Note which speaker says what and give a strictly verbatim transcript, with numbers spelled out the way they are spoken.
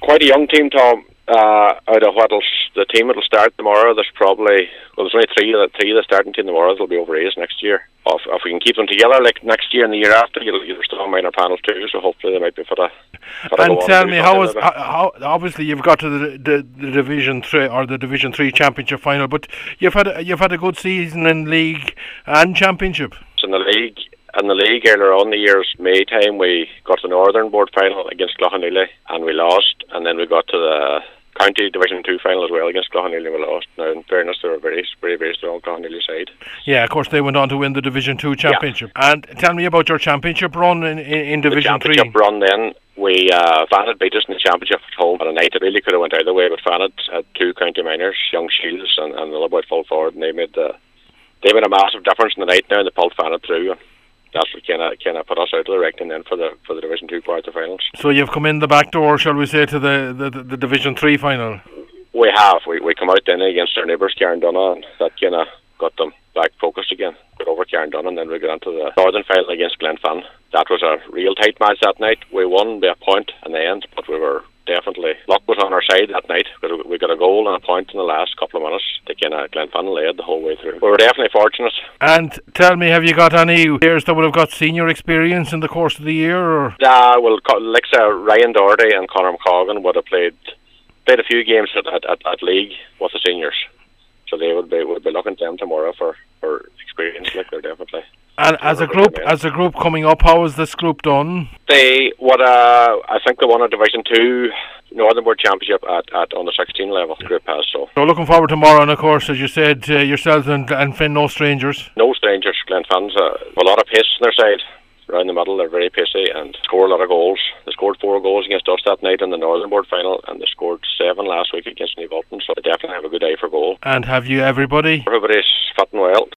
Speaker 1: quite a young team, Tom. Uh, out of what'll the team that'll start tomorrow, there's probably well, there's only three of the three of the starting team tomorrow that'll be over A's next year. If, if we can keep them together like next year and the year after, you'll, you'll still have minor panels too. So hopefully they might be for the.
Speaker 2: And tell me, how was how, obviously you've got to the, the the Division Three or the Division Three Championship final, but you've had a, you've had a good season in league and championship.
Speaker 1: In the league. In the league earlier on the year's May time, we got to the Northern Board final against Cloughanneely and we lost, and then we got to the County Division two final as well against Cloughanneely and we lost. Now, in fairness, they were a very, very, very strong Cloughanneely side.
Speaker 2: Yeah, of course, they went on to win the Division two championship. Yeah. And tell me about your championship run in, in, in Division three.
Speaker 1: The championship run then, we, uh, Fannet beat us in the championship at home on a night that really could have went either way, but Fannet had two county minors, Young Shields and, and Lullaby full forward, and they made the they made a massive difference in the night now, and they pulled Fannet through. And that's what kind of kind of put us out of the reckoning then for the for the Division Two quarter-finals.
Speaker 2: So you've come in the back door, shall we say, to the, the, the, the Division Three final?
Speaker 1: We have. We we come out then against our neighbours, Carndonagh, and that kind of got them back focused again. Got over Carndonagh, and then we got into the Northern final against Glenfan. That was a real tight match that night. We won by a point in the end, but we were definitely luck was on our side that night. We got a goal and a point in the last couple of minutes. They kind of Glenfan led the whole way through. We were definitely fortunate.
Speaker 2: And tell me, have you got any players that would have got senior experience in the course of the year? Or?
Speaker 1: Uh, well, like uh, Ryan Doherty and Conor McColgan would have played played a few games at, at, at, at league with the seniors, so they would be would be looking to them tomorrow for, for experience. Like they're definitely.
Speaker 2: And as a group, as a group coming up, how is this group done?
Speaker 1: They what uh, I think they won a Division Two Northern Board Championship at, at on the sixteen level. The group has so.
Speaker 2: So looking forward tomorrow, and of course, as you said, uh, yourselves and, and Finn, no strangers.
Speaker 1: No strangers. Glenfan's uh, a lot of pace on their side. Around the middle, they're very pacey and score a lot of goals. They scored four goals against us that night in the Northern Board final, and they scored seven last week against New Bolton. So they definitely have a good eye for goal.
Speaker 2: And have you everybody?
Speaker 1: Everybody's fitting well.